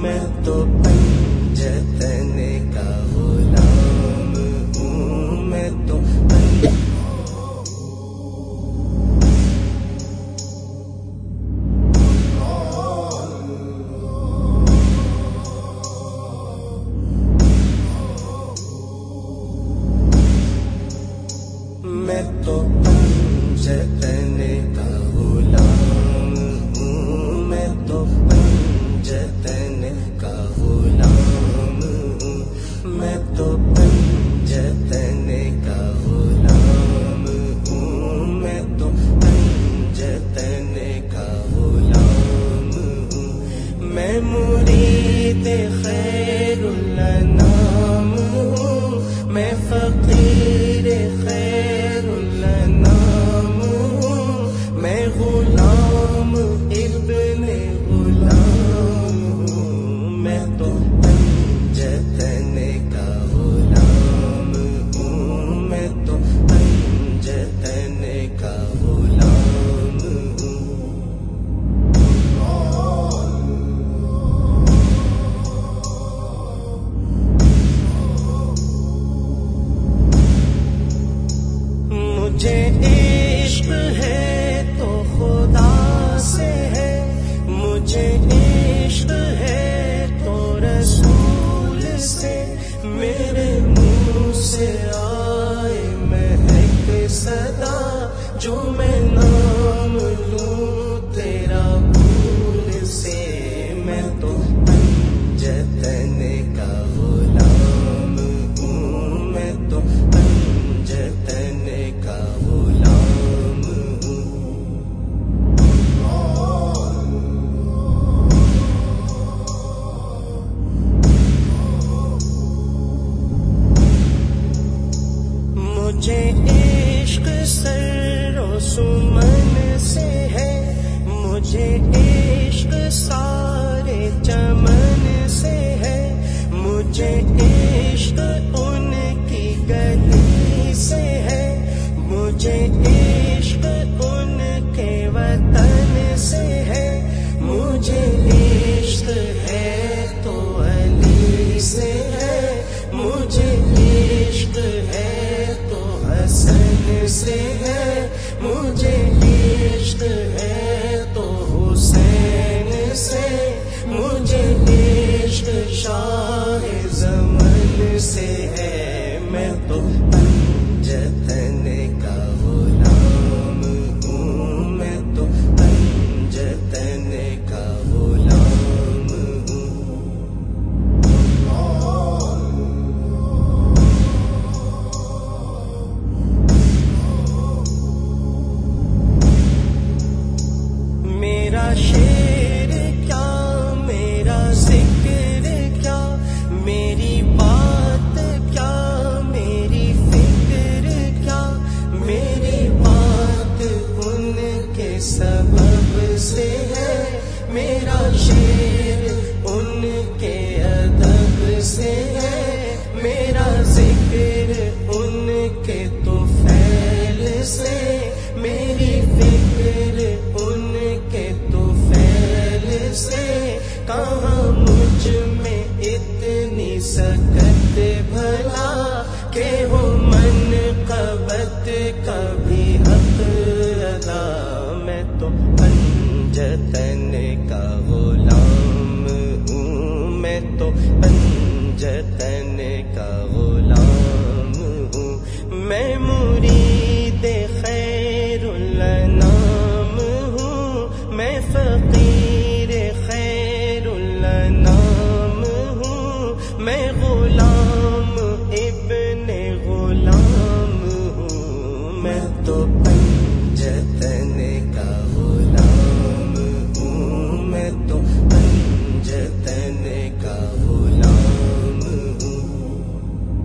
میں تو پنجتن کا غلام ہوں، میں تو میں تو پنجتن کا غلام ہوں، میں تو پنجتن کا غلام ہوں، میں تو پنجتن کا غلام ہوں، میں تو پنجتن کا غلام ہوں، میں مرید خیر الانام ہوں، میں فقیر خیر الانام ہوں، میں غلام ابن غلام ہوں، میں تو پنجتن کا غلام ہوں، میں تو پنجتن کا غلام ہوں۔ مجھے عشق ہے تو خدا سے ہے، مجھے عشق ہے تو رسول سے، میرے منہ سے آئے مہک صدا، جو میں نام لوں تیرا پھول سے، میں تو پنجتن کا غلام ہوں، میں تو پنجتن کا غلام ہوں۔ مجھے عشق سر و سمن سے ہے، مجھے عشق سارے چمن سے ہے، مجھے عشق ان کی گلی سے ہے، مجھے عشق ان کے وطن سے ہے، مجھے عشق ہے تو علی سے ہے، مجھے عشق ہے تو حسن سے ہے، مجھے عشق ہے تو حسین سے، مجھے عشق شاہ زمن سے ہے، میں تو پنجتن کا غلام ہوں، میں تو پنجتن کا غلام ہوں۔ میرا شعر کیا، میرا ذکر کیا، میری بات کیا، میری فکر کیا، میری بات ان کے سبب سے ہے، میرا شعر ان کے ادب سے ہے، میرا ذکر ان کے تو فعل سے، میری فکر ان کے تو فعل سے، کہاں مجھ میں اتنی سکت بھلا کہ ہو منقبت کبھی حق ادا، میں تو پنجتن کا غلام ہوں، میں تو پنجتن کا غلام ہوں، میں مرید خیر الانام ہوں، میں فقیر خیر الانام ہوں، میں غلام ابن غلام ہوں، میں تو پنجتن کا غلام ہوں، میں تو پنجتن کا غلام ہوں۔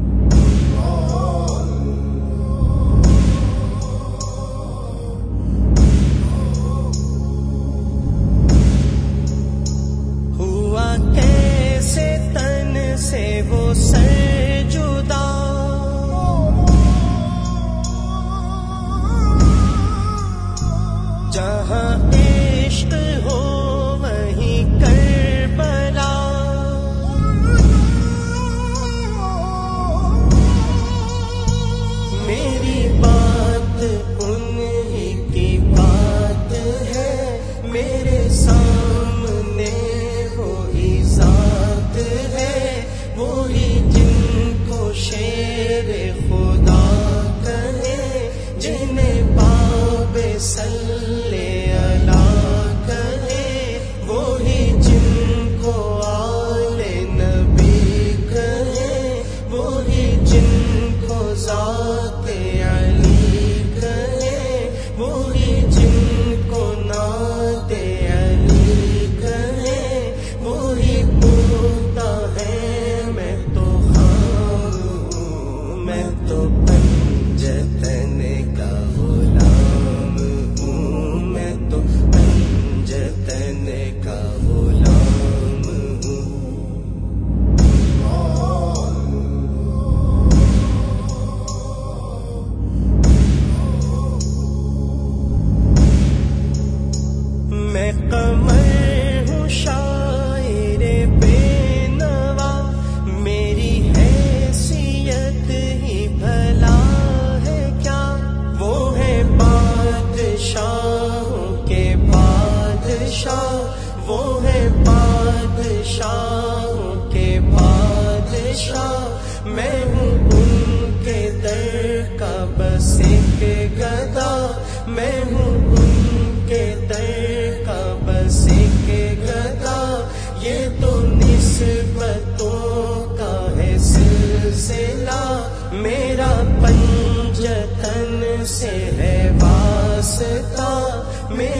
بادشاہوں کے بادشاہ، میں ہوں ان کے در کا بس ایک گدا، میں ہوں ان کے در کا بس ایک گدا، یہ تو نسبتوں کا ہے سلسلہ، میرا پنجتن سے ہے واسطہ،